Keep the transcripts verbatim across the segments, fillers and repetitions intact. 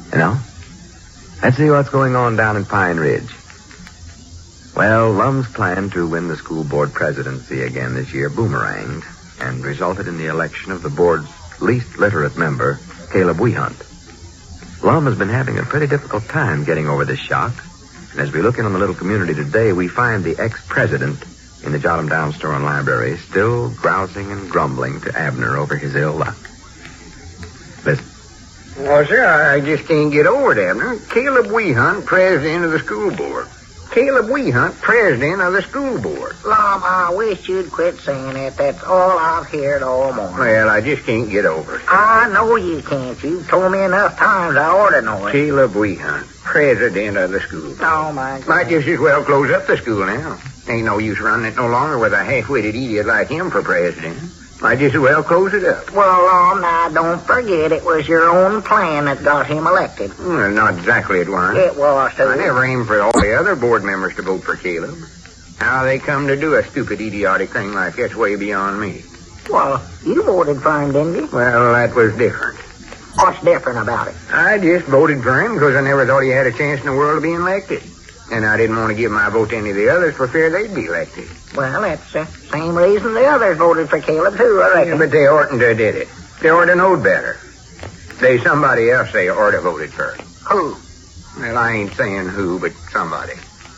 You know? Let's see what's going on down in Pine Ridge. Well, Lum's plan to win the school board presidency again this year boomeranged and resulted in the election of the board's least literate member, Caleb Wehunt. Lum has been having a pretty difficult time getting over this shock. And as we look in on the little community today, we find the ex-president in the Jotham Downs store and library still grousing and grumbling to Abner over his ill luck. Listen. Well, sir, I just can't get over it, Abner. Caleb Wehunt, president of the school board. Caleb Wehunt, president of the school board. Lum, I wish you'd quit saying it. That's all I've heard all morning. Well, I just can't get over it. I know you can't. You've told me enough times I ought to know it. Caleb Wehunt, president of the school board. Oh, my God. Might just as well close up the school now. Ain't no use running it no longer with a half-witted idiot like him for president. Might just as well close it up. Well, Lum, now, don't forget it was your own plan that got him elected. Well, not exactly it was. It was, too. I never aimed for all the other board members to vote for Caleb. How they come to do a stupid, idiotic thing like that's way beyond me. Well, you voted for him, didn't you? Well, that was different. What's different about it? I just voted for him because I never thought he had a chance in the world of being elected. And I didn't want to give my vote to any of the others for fear they'd be elected. Well, that's the same reason the others voted for Caleb, too, I reckon. Yeah, but they oughtn't to have did it. They ought to knowed better. There's somebody else they ought to voted for. Who? Well, I ain't saying who, but somebody.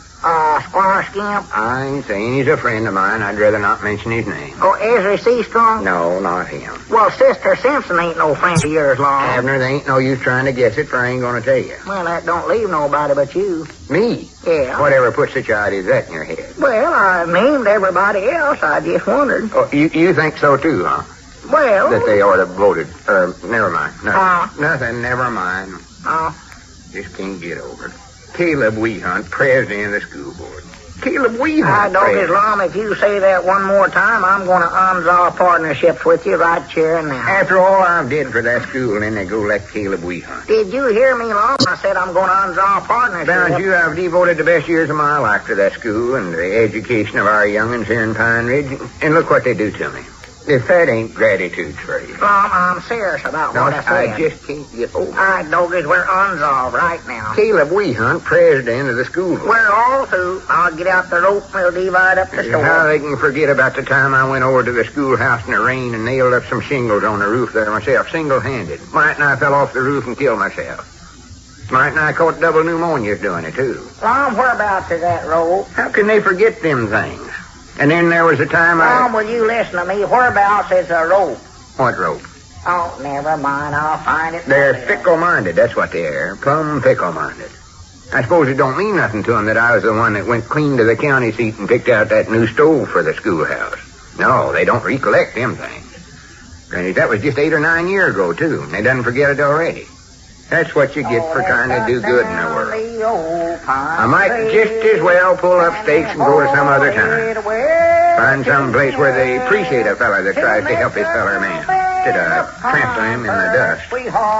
Uh, Squire Skimp? I ain't saying he's a friend of mine. I'd rather not mention his name. Oh, Ezra Seastrong? No, not him. Well, Sister Simpson ain't no friend of yours, Long. Abner, there ain't no use trying to guess it, for I ain't going to tell you. Well, that don't leave nobody but you. Me? Yeah. Whatever put such ideas that in your head? Well, I named everybody else. I just wondered. Oh, you, you think so, too, huh? Well... That they ought to have voted. Uh, never mind. No, Uh, nothing, never mind. Oh. Just can't get over it. Caleb Wehunt, president of the school board. Caleb Wehunt, I don't president. as long if you say that one more time, I'm going to unsolve partnerships with you right here and now. After all I've did for that school, then they go elect Caleb Wehunt. Did you hear me, Long? I said I'm going to unsolve partnerships. Bound you, I've devoted the best years of my life to that school and the education of our young'uns here in Pine Ridge. And look what they do to me. If that ain't gratitude for you. Long, I'm serious about No, what I said. I just can't get over it. All right, Doggies, we're unsolved right now. Caleb Wehunt, president of the school board. We're all through. I'll get out the rope and we'll divide up the store. How they can forget about the time I went over to the schoolhouse in the rain and nailed up some shingles on the roof there myself, single-handed. Mightn't I fell off the roof and killed myself. Mightn't I caught double pneumonias doing it, too. Long, whereabouts is that rope? How can they forget them things? And then there was a time I... Long, will you listen to me? Whereabouts is the rope? What rope? Oh, never mind. I'll find it. They're later. fickle-minded, that's what they are. Plumb fickle-minded. I suppose it don't mean nothing to them that I was the one that went clean to the county seat and picked out that new stove for the schoolhouse. No, they don't recollect them things. Granny, that was just eight or nine years ago, too, and they done forget it already. That's what you get for trying to do good in the world. I might just as well pull up stakes and go to some other time. Find some place where they appreciate a fella that tries to help his feller man, instead of trampling him in the dust.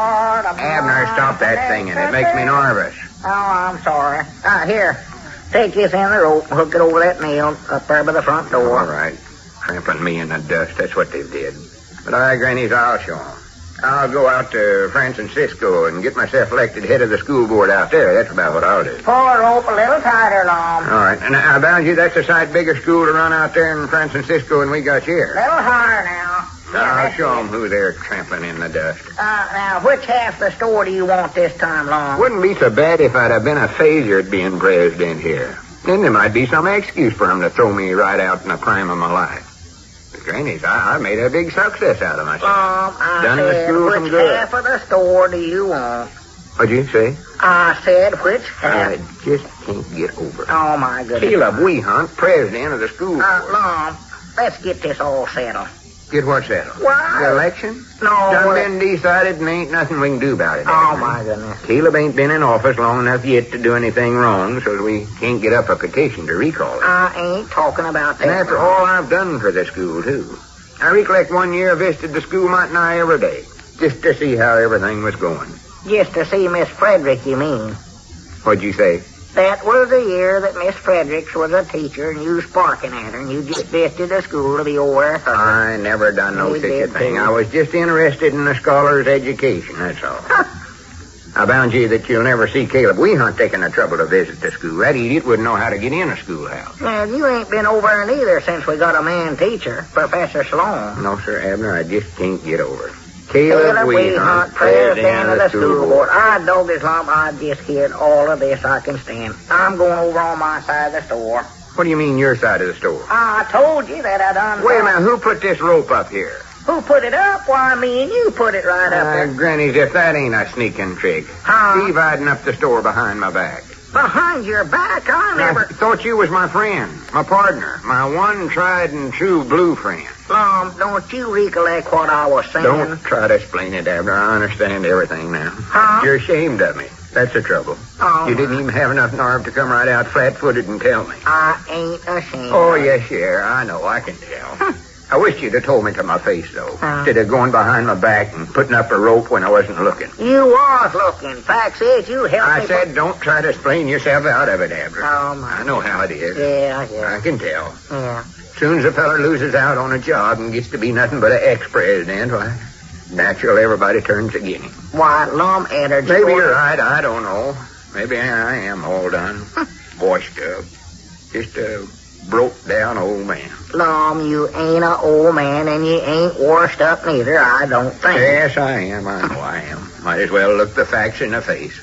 Abner, stop that singing. It makes me nervous. Oh, I'm sorry. Ah, here. Take this end of the rope and hook it over that nail up there by the front door. All right. Trampling me in the dust. That's what they did. But I, Grannies, I'll show 'em. I'll go out to San Francisco and get myself elected head of the school board out there. That's about what I'll do. Pull the rope a little tighter, Long. All right. And I bound you, that's a sight bigger school to run out there in San Francisco than we got here. Little higher now. I'll show 'em who they're trampling in the dust. Uh, now, which half of the store do you want this time, Long? Wouldn't be so bad if I'd have been a failure at being president here. Then there might be some excuse for 'em to throw me right out in the prime of my life. But, Grannies, I, I made a big success out of myself. Um, I Done the said, school some which good. half of the store do you want? What'd you say? I said, which half? I just can't get over it. Oh, my goodness. Caleb Wehunt, president of the school board. Uh, Long, let's get this all settled. Get what settled? Why? The election? No. Done well, been decided and ain't nothing we can do about it. Oh, Abner. my goodness. Caleb ain't been in office long enough yet to do anything wrong, so we can't get up a petition to recall it. I ain't talking about that. And after all I've done for the school, too. I recollect one year I visited the school might nigh every day, just to see how everything was going. Just to see Miss Frederick, you mean? What'd you say? That was the year that Miss Fredericks was a teacher and you was barking at her and you just visited the school to be over her. I never done no You such a did, thing. too. I was just interested in the scholar's education, that's all. I bound you that you'll never see Caleb Weehunt taking the trouble to visit the school. That idiot wouldn't know how to get in a schoolhouse. Man, you ain't been over there neither since we got a man teacher, Professor Sloan. No, sir, Abner, I just can't get over it. Caleb, Caleb Weehunt, president of the school board. I dog this lump. I just heard all of this I can stand. I'm going over on my side of the store. What do you mean your side of the store? I told you that I done. Wait a minute, who put this rope up here? Who put it up? Why, me and you put it right up Uh, there. Granny's, if that ain't a sneaking trick. Huh? Steve hiding up the store behind my back. Behind your back? I I never... thought you was my friend, my partner, my one tried and true blue friend. Lum, don't you recollect what I was saying? Don't try to explain it, Abner. I understand everything now. Huh? You're ashamed of me. That's the trouble. Oh, You didn't even have enough nerve to come right out flat-footed and tell me. I ain't ashamed. Oh, yes, you are. I know. I can tell. I wish you'd have told me to my face, though, Huh? instead of going behind my back and putting up a rope when I wasn't looking. You was looking. Fact is, you helped I me... said, don't try to explain yourself out of it, Abner. Oh, my... I know how it is. Yeah, yeah, I can tell. yeah. Soon as a feller loses out on a job and gets to be nothing but an ex-president, why, natural everybody turns against him. Why, Lum, Eddard... Maybe you're right. I don't know. Maybe I am all done. Washed up. Just a broke-down old man. Lum, you ain't a old man, and you ain't washed up neither, I don't think. Yes, I am. I know I am. Might as well look the facts in the face.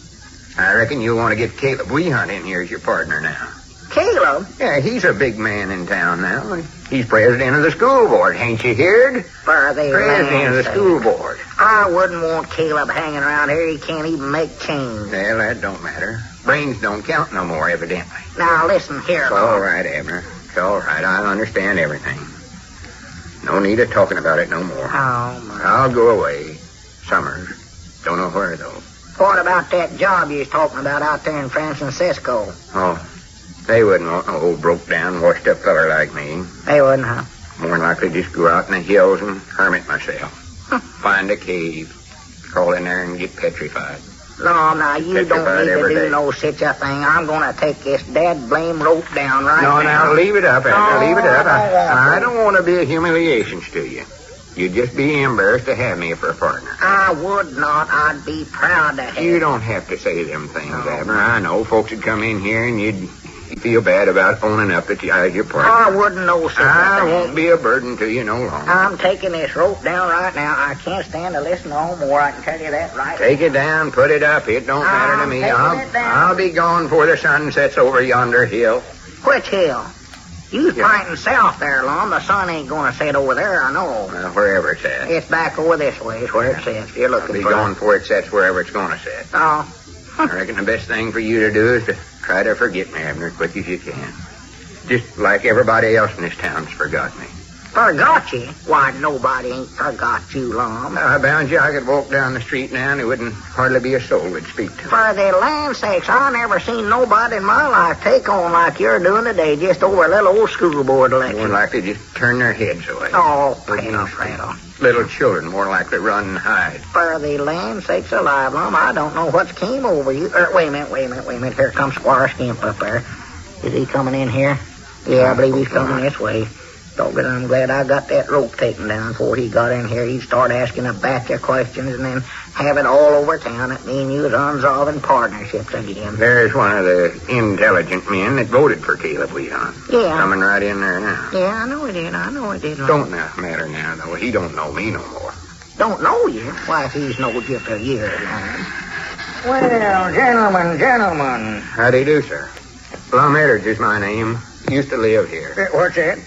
I reckon you'll want to get Caleb Weehunt in here as your partner now. Caleb? Yeah, he's a big man in town now. He's president of the school board. Ain't you heard? For the President of the land's school sake. board. I wouldn't want Caleb hanging around here. He can't even make change. Well, that don't matter. Brains don't count no more, evidently. Now, listen here, It's Lum. all right, Abner. It's all right. I understand everything. No need of talking about it no more. Oh, my. I'll go away. Summers. Don't know where, though. What about that job you was talking about out there in San Francisco? Oh, they wouldn't want no old broke-down, washed-up feller like me. They wouldn't, huh? More than likely just go out in the hills and hermit myself. Find a cave. Crawl in there and get petrified. No, now, you Petrified don't need to every do day. no such a thing. I'm going to take this dead blame rope down right No, now. now, leave it up, Abner. No, leave it up. I don't want I, I to. don't want to be a humiliation to you. You'd just be embarrassed to have me for a partner. I would not. I'd be proud to have You don't have to say them things, No. Abner. I know folks would come in here and you'd feel bad about owning up that you are your partner. I wouldn't know such a I thing. won't be a burden to you no longer. I'm taking this rope down right now. I can't stand to listen no more. I can tell you that right Take it down, put it up. It don't matter to I'm me. taking I'll, it down. I'll be gone before the sun sets over yonder hill. Which hill? You Yeah. pointing south there, Lum. The sun ain't going to set over there, I know. Uh, wherever it's at. It's back over this way is where it sets. You're I'll looking be for going before it sets wherever it's going to set. Oh, I reckon the best thing for you to do is to try to forget me, Abner, as quick as you can. Just like everybody else in this town's forgot me. forgot you? Why, nobody ain't forgot you, Lum. I bound you I could walk down the street now and there wouldn't hardly be a soul would speak to me. For the land's sakes, I never seen nobody in my life take on like you're doing today, just over a little old school board More election. likely just turn their heads away. Oh, prattle, prattle. Little children more likely run and hide. For the land's sakes alive, Lum, I don't know what's came over you. Er, wait a minute, wait a minute, wait a minute. Here comes Squire Skimp up there. Is he coming in here? Yeah, I believe he's coming this way. Doggone, I'm glad I got that rope taken down before he got in here. He'd start asking a batch of questions and then have it all over town that me and you was unsolving partnerships again. There's one of the intelligent men that voted for Caleb Weehunt. Yeah. Coming right in there now. Yeah, I know he did. I know he did. Lum. Don't na- matter now, though. He don't know me no more. Don't know you? Why, if he's known you for years, Lum. Well, gentlemen, gentlemen. How do you do, sir? Plum Eddard's is my name. Used to live here. Uh, What's that?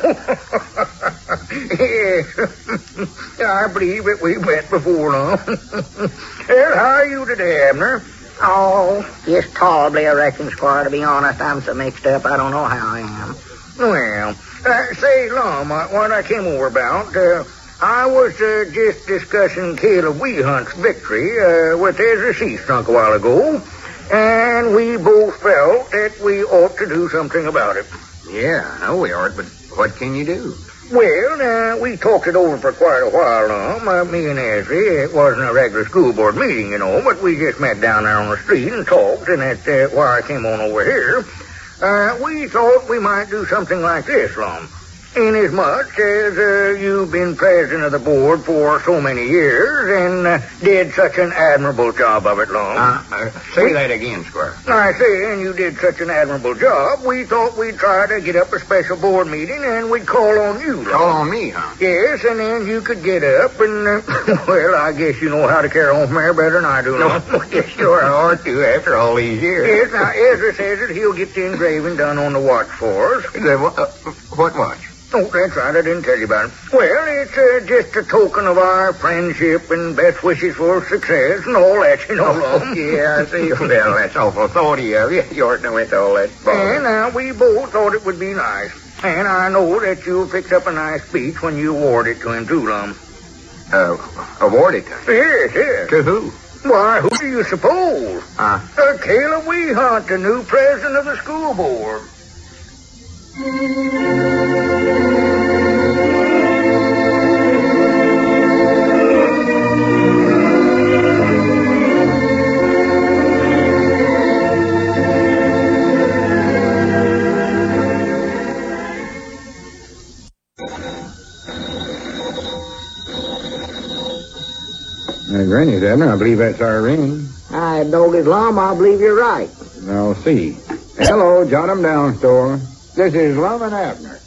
Yes. I believe that we met before, Lum. Well, how are you today, Abner? Oh, just tolerably, I reckon, Squire. To be honest, I'm so mixed up, I don't know how I am. Well, uh, say, Lum, uh, what I came over about, uh, I was uh, just discussing Caleb Weehunt's victory uh, with Ezra Seastrunk a while ago, and we both felt that we ought to do something about it. Yeah, I know we are, but what can you do? Well, uh, we talked it over for quite a while, Lum, uh, me and Ezra. It wasn't a regular school board meeting, you know, but we just met down there on the street and talked, and that's uh, why I came on over here. Uh, we thought we might do something like this, Lum. Inasmuch as uh, you've been president of the board for so many years and uh, did such an admirable job of it, Lum. Uh, uh, say we, that again, Squire. I say, and you did such an admirable job, we thought we'd try to get up a special board meeting and we'd call on you, Lum. Call on me, huh? Yes, and then you could get up and, uh, well, I guess you know how to carry on from there better than I do, Lum. No, you sure ought to after all these years. Yes, now, Ezra says that he'll get the engraving done on the watch for us. The, uh, what watch? Oh, that's right. I didn't tell you about it. Well, it's uh, just a token of our friendship and best wishes for success and all that, you know, Lum. Yeah, I see. Well, that's awful thoughty of you. You ought to know into all that bother. And uh, we both thought it would be nice. And I know that you'll fix up a nice speech when you award it to him, too, Lum. Uh, award it to him? Yes, yes. To who? Why, who do you suppose? Uh, uh Caleb Weehunt, the new president of the school board. Uh, Granny, Abner, I believe that's our ring. I dog it, Lum. I believe you're right. Now, see. Hello, jot 'em down, store. This is Lum and Abner.